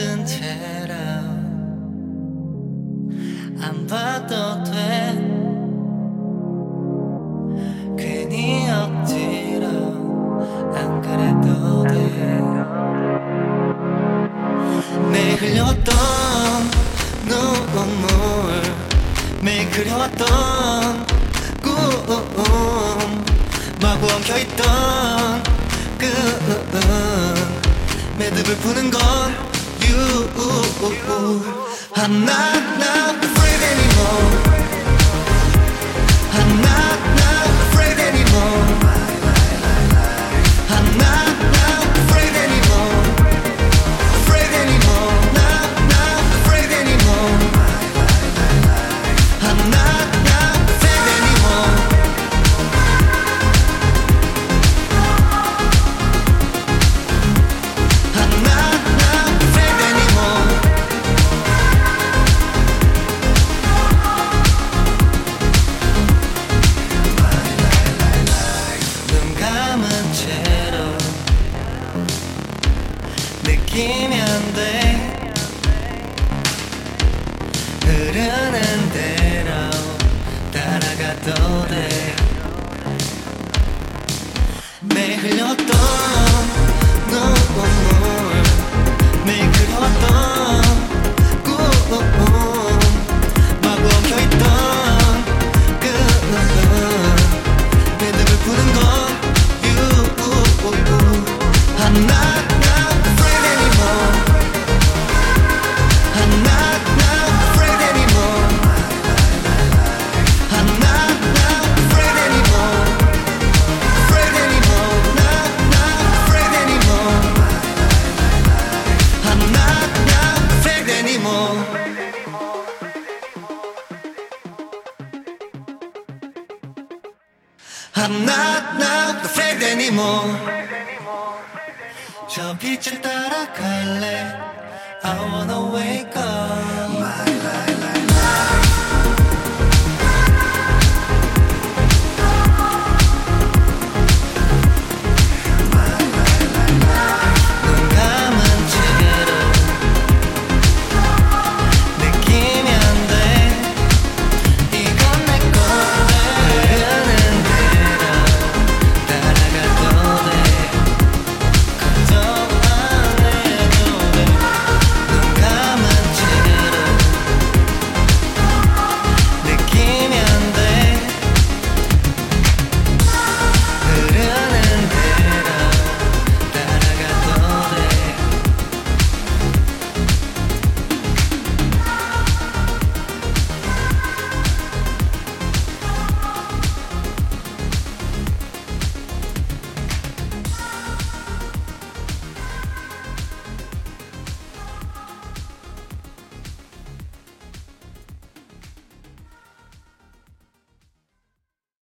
든 채로 안 봐도 돼. 괜히 억지로 안 그래도 돼. 매일 흘려왔던 눈물, 매일 그려왔던 꿈, 마구 엉켜있던 끈, 매듭을 푸는 건 you. I'm not afraid anymore. I'm not afraid anymore. I'm not afraid anymore. Afraid anymore. Not afraid anymore. I'm not afraid anymore. I'm not afraid anymore. 눈 감은 채로 느끼면 돼. 흐르는 대로 따라가도 돼. 매일 흘렸던 눈물, 매일 그려왔던 꿈, 마구 엉켜있던 끈, 매듭을 푸는 건 you. I'm not afraid anymore. I'm not afraid anymore. I'm not afraid anymore. Afraid anymore. Not afraid anymore. I'm not afraid anymore. I'm not afraid anymore. 저 빛을 따라갈래. I wanna wake up.